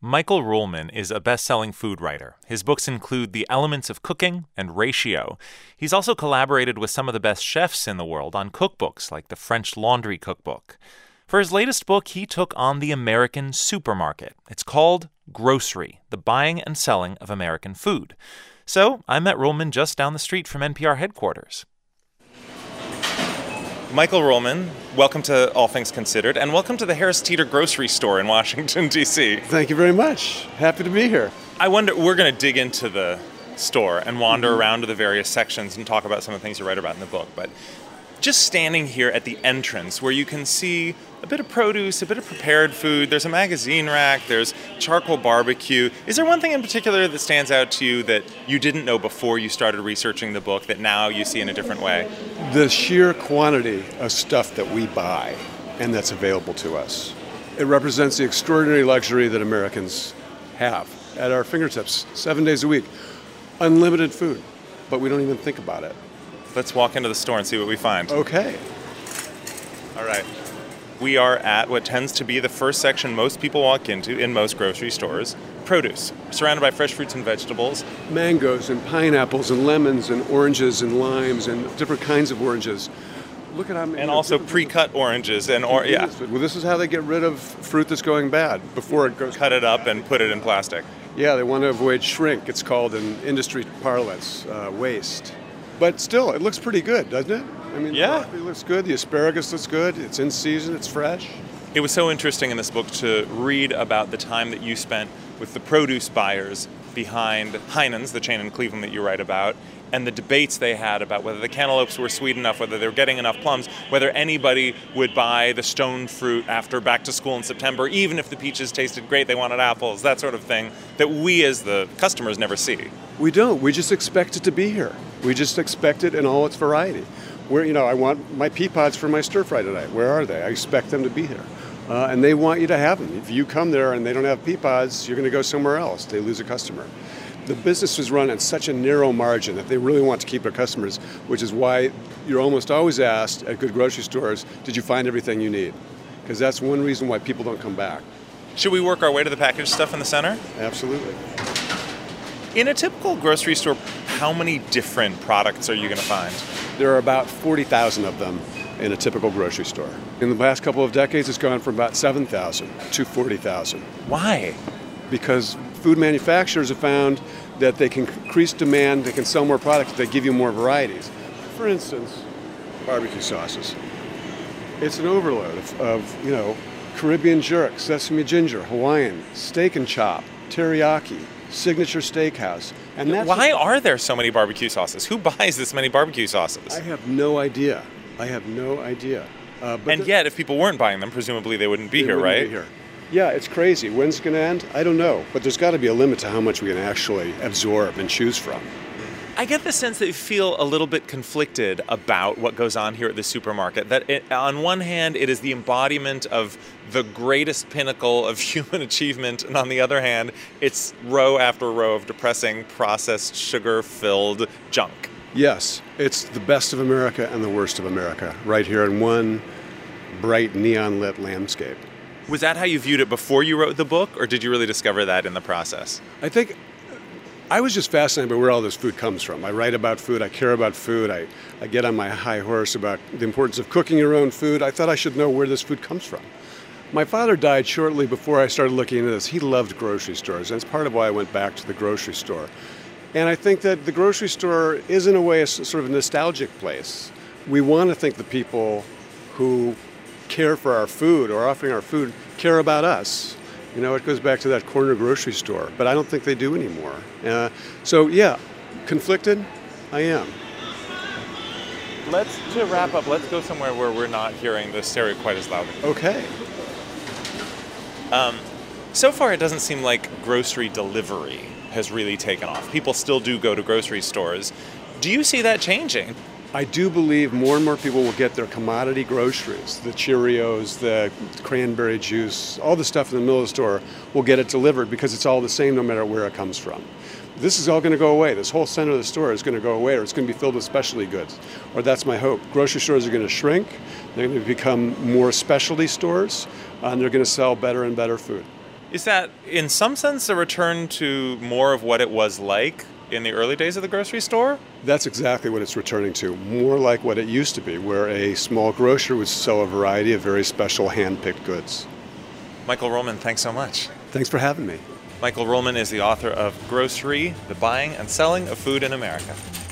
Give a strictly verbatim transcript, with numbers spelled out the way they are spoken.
Michael Ruhlman is a best-selling food writer. His books include The Elements of Cooking and Ratio. He's also collaborated with some of the best chefs in the world on cookbooks like the French Laundry Cookbook. For his latest book, he took on the American supermarket. It's called Grocery, the Buying and Selling of American Food. So I met Ruhlman just down the street from N P R headquarters. Michael Ruhlman, welcome to All Things Considered, and welcome to the Harris Teeter grocery store in Washington, D C Thank you very much. Happy to be here. I wonder, we're going to dig into the store and wander mm-hmm. around to the various sections and talk about some of the things you write about in the book, but just standing here at the entrance where you can see a bit of produce, a bit of prepared food, there's a magazine rack, there's charcoal barbecue. Is there one thing in particular that stands out to you that you didn't know before you started researching the book that now you see in a different way? The sheer quantity of stuff that we buy and that's available to us. It represents the extraordinary luxury that Americans have at our fingertips, seven days a week. Unlimited food, but we don't even think about it. Let's walk into the store and see what we find. Okay. All right. We are at what tends to be the first section most people walk into in most grocery stores, produce. Surrounded by fresh fruits and vegetables. Mangoes and pineapples and lemons and oranges and limes and different kinds of oranges. Look at how many. And also pre-cut oranges and or yeah. Well, this is how they get rid of fruit that's going bad before it goes. Cut it up and put it in plastic. Yeah, they want to avoid shrink. It's called in industry parlance, uh, waste. But still, it looks pretty good, doesn't it? I mean, yeah. The broccoli looks good, the asparagus looks good, it's in season, it's fresh. It was so interesting in this book to read about the time that you spent with the produce buyers behind Heinen's, the chain in Cleveland that you write about, and the debates they had about whether the cantaloupes were sweet enough, whether they were getting enough plums, whether anybody would buy the stone fruit after back to school in September, even if the peaches tasted great, they wanted apples, that sort of thing, that we as the customers never see. We don't. We just expect it to be here. We just expect it in all its variety. Where, you know, I want my pea pods for my stir fry tonight. Where are they? I expect them to be here. Uh, and they want you to have them. If you come there and they don't have pea pods, you're going to go somewhere else. They lose a customer. The business was run at such a narrow margin that they really want to keep their customers, which is why you're almost always asked at good grocery stores, did you find everything you need? Because that's one reason why people don't come back. Should we work our way to the packaged stuff in the center? Absolutely. In a typical grocery store, how many different products are you going to find? There are about forty thousand of them in a typical grocery store. In the past couple of decades, it's gone from about seven thousand to forty thousand. Why? Because food manufacturers have found that they can increase demand, they can sell more products, they give you more varieties. For instance, barbecue sauces. It's an overload of, of you know, Caribbean jerk, sesame ginger, Hawaiian, steak and chop, teriyaki, signature steakhouse. And that's why are there so many barbecue sauces? Who buys this many barbecue sauces? I have no idea. I have no idea. Uh, but and the, yet, if people weren't buying them, presumably they wouldn't be they here, wouldn't right? Be here. Yeah, it's crazy. When's it going to end? I don't know. But there's got to be a limit to how much we can actually absorb and choose from. I get the sense that you feel a little bit conflicted about what goes on here at the supermarket. That it, on one hand, it is the embodiment of the greatest pinnacle of human achievement, and on the other hand, it's row after row of depressing, processed, sugar-filled junk. Yes, it's the best of America and the worst of America, right here in one bright, neon-lit landscape. Was that how you viewed it before you wrote the book, or did you really discover that in the process? I think I was just fascinated by where all this food comes from. I write about food, I care about food, I, I get on my high horse about the importance of cooking your own food. I thought I should know where this food comes from. My father died shortly before I started looking into this. He loved grocery stores, and that's part of why I went back to the grocery store. And I think that the grocery store is, in a way, a sort of a nostalgic place. We want to think the people who care for our food or offering our food care about us. You know, it goes back to that corner grocery store, but I don't think they do anymore. Uh, so, yeah, conflicted, I am. Let's, to wrap up, let's go somewhere where we're not hearing the stereo quite as loudly. Okay. Um, so far, it doesn't seem like grocery delivery has really taken off. People still do go to grocery stores. Do you see that changing? I do believe more and more people will get their commodity groceries, the Cheerios, the cranberry juice, all the stuff in the middle of the store will get it delivered because it's all the same no matter where it comes from. This is all going to go away. This whole center of the store is going to go away, or it's going to be filled with specialty goods. Or that's my hope. Grocery stores are going to shrink. They're going to become more specialty stores, and they're going to sell better and better food. Is that, in some sense, a return to more of what it was like in the early days of the grocery store? That's exactly what it's returning to, more like what it used to be, where a small grocer would sell a variety of very special hand-picked goods. Michael Ruhlman, thanks so much. Thanks for having me. Michael Ruhlman is the author of Grocery, The Buying and Selling of Food in America.